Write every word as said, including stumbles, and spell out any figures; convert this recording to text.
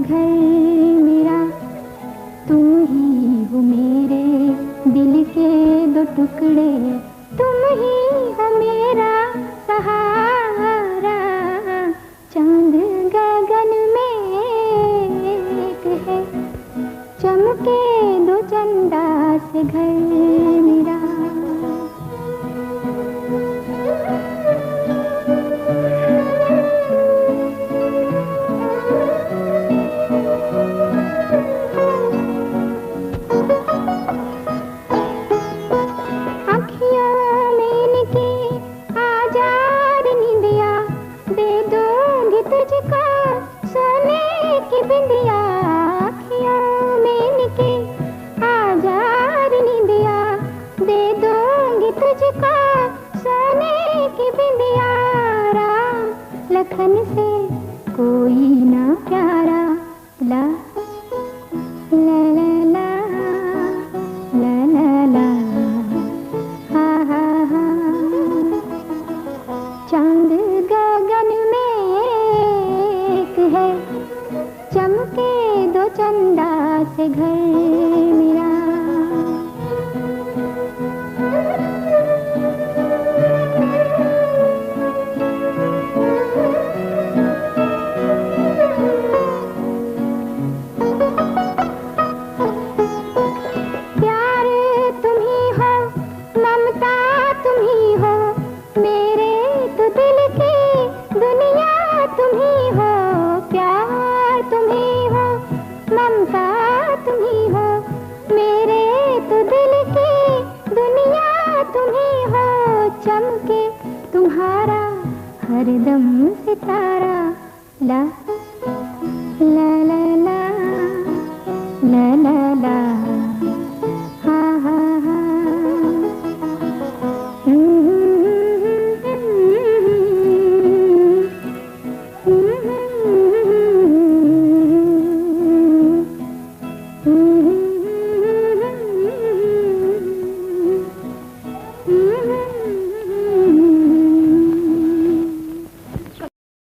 घर मेरा, तुम ही हो मेरे दिल के दो टुकड़े, तुम ही हो मेरा सहारा। चांद गगन में एक है, चमके दो चंदा से घर मेरा। बिंदिया अखियों में निके आजार निंदिया, दे दूंगी तुझको सोने की बिंदिया। राम लखन से कोई ना प्यारा, ला ला ला ला ला ला हा हा हा। चांद गगन में एक है, चमके दो चंदा से घर मेरा। प्यार तुम ही हो, ममता तुम ही हो, मेरे तो दिल की दुनिया तुम ही हो। प्यार तुम ही हो, ममता तुम ही हो, मेरे तो दिल की दुनिया तुम ही हो। चमके तुम्हारा हरदम सितारा, ला